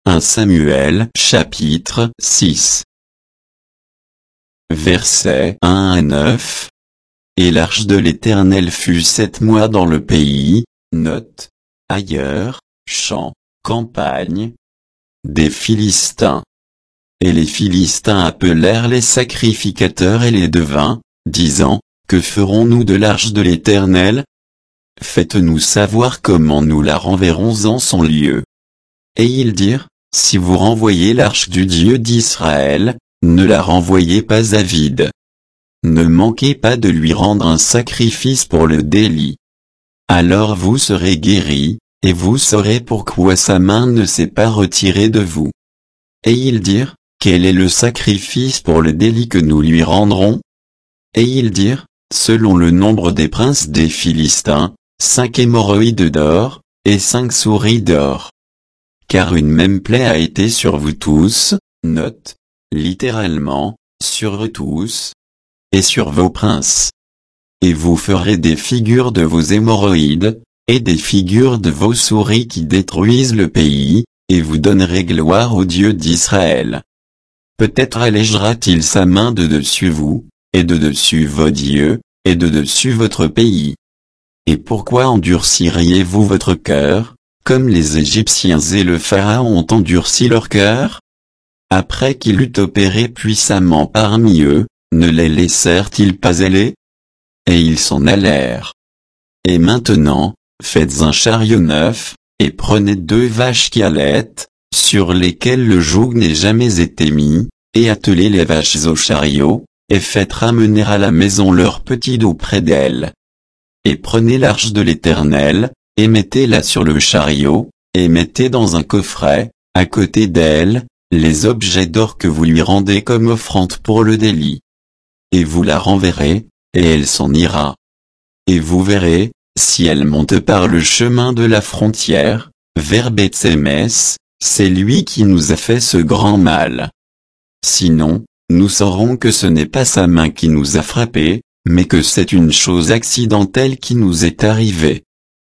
1 Samuel chapitre 6. Versets 1 à 9. Et l'arche de l'Éternel fut 7 mois dans le pays, note, ailleurs, champs, campagne, des Philistins. Et les Philistins appelèrent les sacrificateurs et les devins, disant, que ferons-nous de l'arche de l'Éternel? Faites-nous savoir comment nous la renverrons en son lieu. Et ils dirent, si vous renvoyez l'arche du Dieu d'Israël, ne la renvoyez pas à vide. Ne manquez pas de lui rendre un sacrifice pour le délit. Alors vous serez guéris, et vous saurez pourquoi sa main ne s'est pas retirée de vous. Et ils dirent, quel est le sacrifice pour le délit que nous lui rendrons? Et ils dirent, selon le nombre des princes des Philistins, 5 hémorroïdes d'or, et 5 souris d'or. Car une même plaie a été sur vous tous, note, littéralement, sur eux tous, et sur vos princes. Et vous ferez des figures de vos hémorroïdes, et des figures de vos souris qui détruisent le pays, et vous donnerez gloire au Dieu d'Israël. Peut-être allégera-t-il sa main de dessus vous, et de dessus vos dieux, et de dessus votre pays. Et pourquoi endurciriez-vous votre cœur, comme les Égyptiens et le Pharaon ont endurci leur cœur? Après qu'il eut opéré puissamment parmi eux, ne les laissèrent-ils pas aller? Et ils s'en allèrent. Et maintenant, faites un chariot neuf, et prenez 2 vaches qui allaitent, sur lesquelles le joug n'ait jamais été mis, et attelez les vaches au chariot, et faites ramener à la maison leur petit dos près d'elles. Et prenez l'arche de l'Éternel, et mettez-la sur le chariot, et mettez dans un coffret, à côté d'elle, les objets d'or que vous lui rendez comme offrande pour le délit. Et vous la renverrez, et elle s'en ira. Et vous verrez, si elle monte par le chemin de la frontière, vers Beth-Sémès, c'est lui qui nous a fait ce grand mal. Sinon, nous saurons que ce n'est pas sa main qui nous a frappés, mais que c'est une chose accidentelle qui nous est arrivée.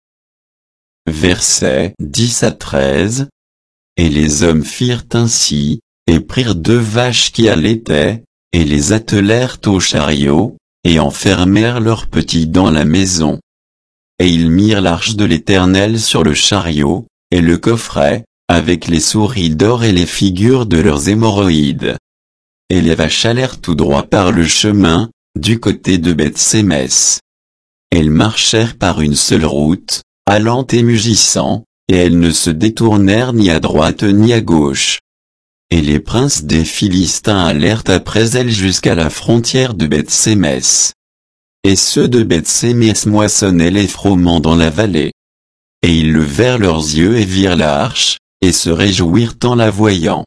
Versets 10 à 13. Et les hommes firent ainsi, et prirent 2 vaches qui allaitaient, et les attelèrent au chariot, et enfermèrent leurs petits dans la maison. Et ils mirent l'arche de l'Éternel sur le chariot, et le coffret, avec les souris d'or et les figures de leurs hémorroïdes. Et les vaches allèrent tout droit par le chemin, du côté de Beth-Sémès. Elles marchèrent par une seule route, allant et mugissant, et elles ne se détournèrent ni à droite ni à gauche. Et les princes des Philistins allèrent après elles jusqu'à la frontière de Beth-Sémès. Et ceux de Beth-Sémès moissonnaient les froment dans la vallée. Et ils levèrent leurs yeux et virent l'arche, et se réjouirent en la voyant.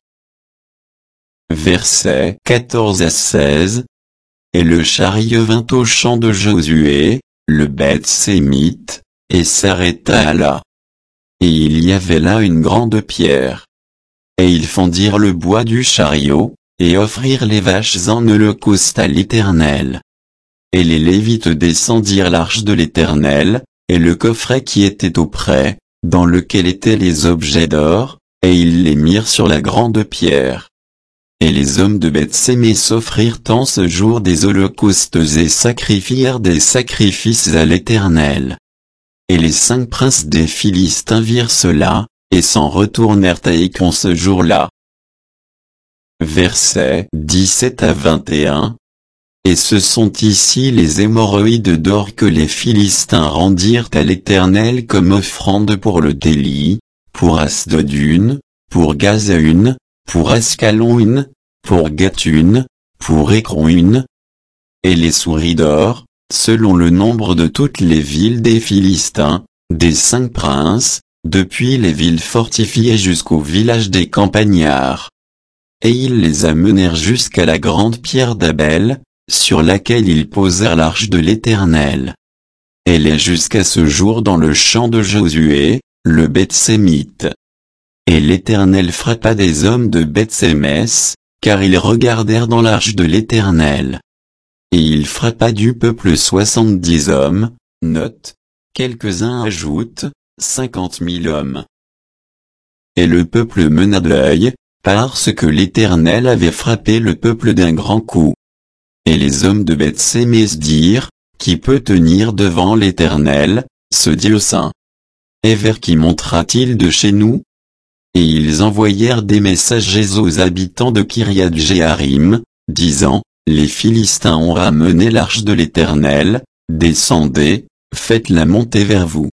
Versets 14 à 16. Et le chariot vint au champ de Josué, le Beth-Sémite, et s'arrêta là. Et il y avait là une grande pierre. Et ils fendirent le bois du chariot, et offrirent les vaches en holocauste à l'Éternel. Et les Lévites descendirent l'arche de l'Éternel, et le coffret qui était auprès, dans lequel étaient les objets d'or, et ils les mirent sur la grande pierre. Et les hommes de Beth-Sémès offrirent en ce jour des holocaustes et sacrifièrent des sacrifices à l'Éternel. Et les 5 princes des Philistins virent cela, et s'en retournèrent à Écron ce jour-là. Versets 17 à 21. Et ce sont ici les hémorroïdes d'or que les Philistins rendirent à l'Éternel comme offrande pour le délit, pour Asdod, pour Gaza, pour Ascalon, pour Gath, pour Écron. Et les souris d'or, selon le nombre de toutes les villes des Philistins, des 5 princes, depuis les villes fortifiées jusqu'au village des campagnards. Et ils les amenèrent jusqu'à la grande pierre d'Abel, sur laquelle ils posèrent l'arche de l'Éternel. Elle est jusqu'à ce jour dans le champ de Josué, le Beth-Sémite. Et l'Éternel frappa des hommes de Beth-Sémès, car ils regardèrent dans l'arche de l'Éternel. Et il frappa du peuple 70 hommes, note, quelques-uns ajoutent, 50 000 hommes. et le peuple mena deuil, parce que l'Éternel avait frappé le peuple d'un grand coup. Et les hommes de Beth-Sémès dirent, qui peut tenir devant l'Éternel, ce Dieu saint? Et vers qui montera-t-il de chez nous? Et ils envoyèrent des messagers aux habitants de Kiriath-Jéarim, disant, les Philistins ont ramené l'arche de l'Éternel, descendez, faites-la monter vers vous.